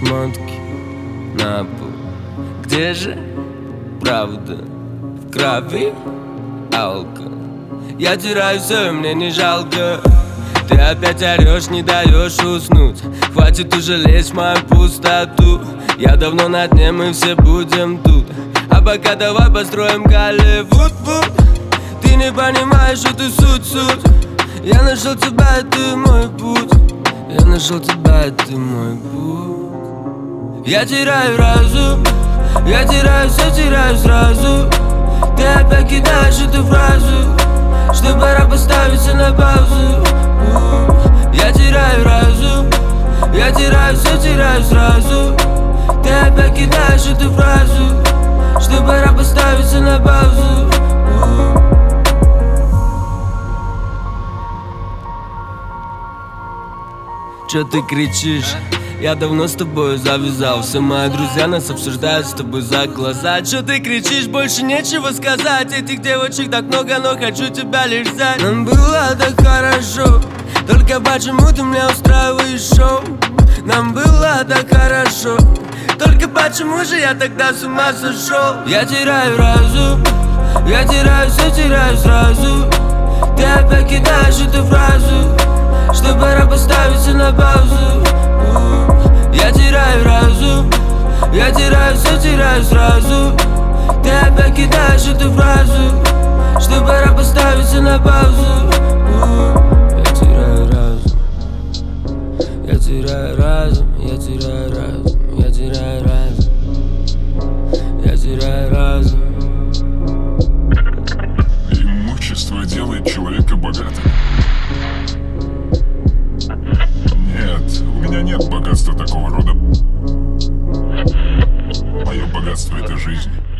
шмотки на пол. Где же правда? В крови алкоголь. Я теряю все, и мне не жалко. Ты опять орешь, не даешь уснуть. Хватит уже лезть в мою пустоту. Я давно на дне, мы все будем тут. А пока давай построим Голливуд. Ты не понимаешь эту суть. Я нашел тебя, это мой путь. Я нашел тебя, это мой путь. Я теряю разум, я теряю все, теряю сразу. Ты опять кидаешь эту фразу, что пора поставить все на паузу. Я теряю разум, я теряю все, теряю сразу. Ты опять кидаешь эту фразу, что пора поставить все на паузу. Чё ты кричишь? Я давно с тобой завязал. Все мои друзья нас обсуждают с тобой за глаза. Чё ты кричишь? Больше нечего сказать. Этих девочек так много, но хочу тебя лишь взять. Нам было так хорошо, только почему ты мне устраиваешь шоу? Нам было так хорошо, только почему же я тогда с ума сошел? Я теряю разум, я теряю все, теряю сразу. Ты опять кидаешь эту фразу, что пора поставить все на паузу. Я теряю разум, я теряю все, теряю сразу. Ты опять кидаешь эту фразу, что пора поставить все на паузу. Я теряю разум, я теряю разум, я теряю разум, я теряю разум, я теряю разум. Имущество делает человека богатым. Нет, у меня нет богатства такого рода. Мое богатство — это жизнь.